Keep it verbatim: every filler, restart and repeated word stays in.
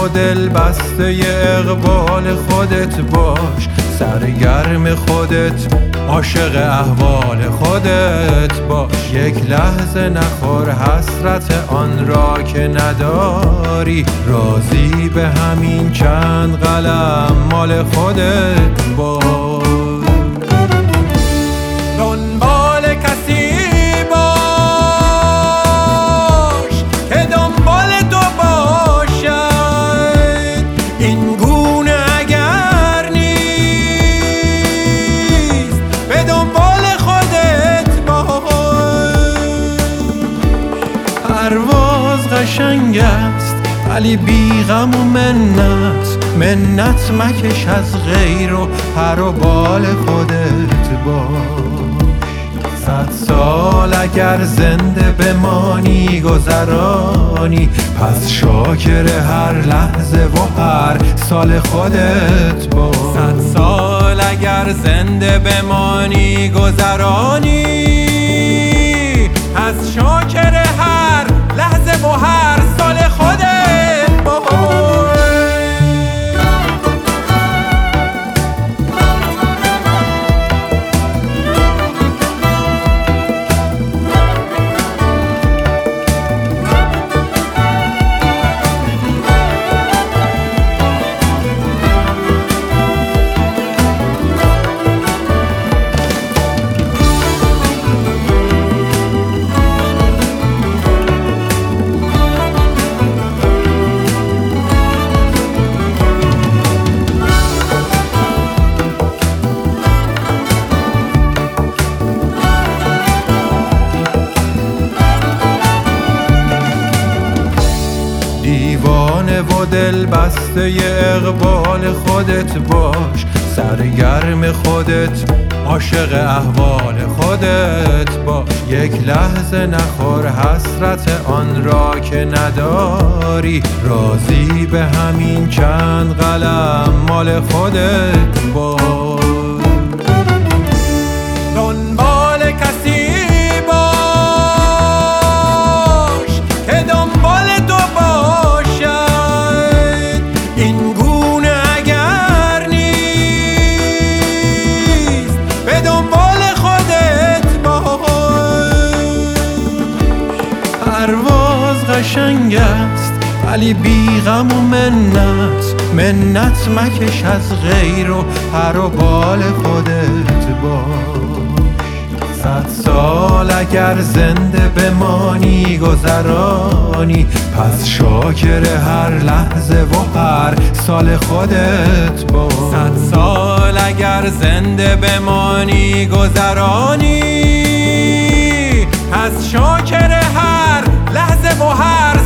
و دل بسته اقبال خودت باش، سرگرم خودت، عاشق احوال خودت باش. یک لحظه نخور حسرت آن را که نداری، راضی به همین چند قلم مال خودت باش. دنبال کسی باش که دنبال تو باشد، این گونه اگر نیست به دنبال خودت باش. پرواز قشنگ است ولی بی غم و منت، منت مکش از غیر و پر و بال خودت باش. صد سال اگر زنده بمانی گذرانی، پس شاکر هر لحظه و هر سال خودت باش. صد سال اگر زنده بمانی گذرانی، پس شاکر هر لحظه و هر سال خودت باش. دیوانه و دل بسته اقبال خودت باش، سرگرم خودت، عاشق احوال خودت باش. یک لحظه نخور حسرت آن را که نداری، راضی به همین چند قلم مال خودت باش. دنبال کسی باش که دنبال تو باشد، این گونه اگر نیست به دنبال خودت باش. پرواز قشنگ است ولی بی غم و منت، منت مکش از غیر و پر و بال خودت باش. صد سال اگر زنده بمانی گذرانی، پس شاکر هر لحظه و هر سال خودت باش. صد سال اگر زنده بمانی گذرانی، پس شاکر هر لحظه و هر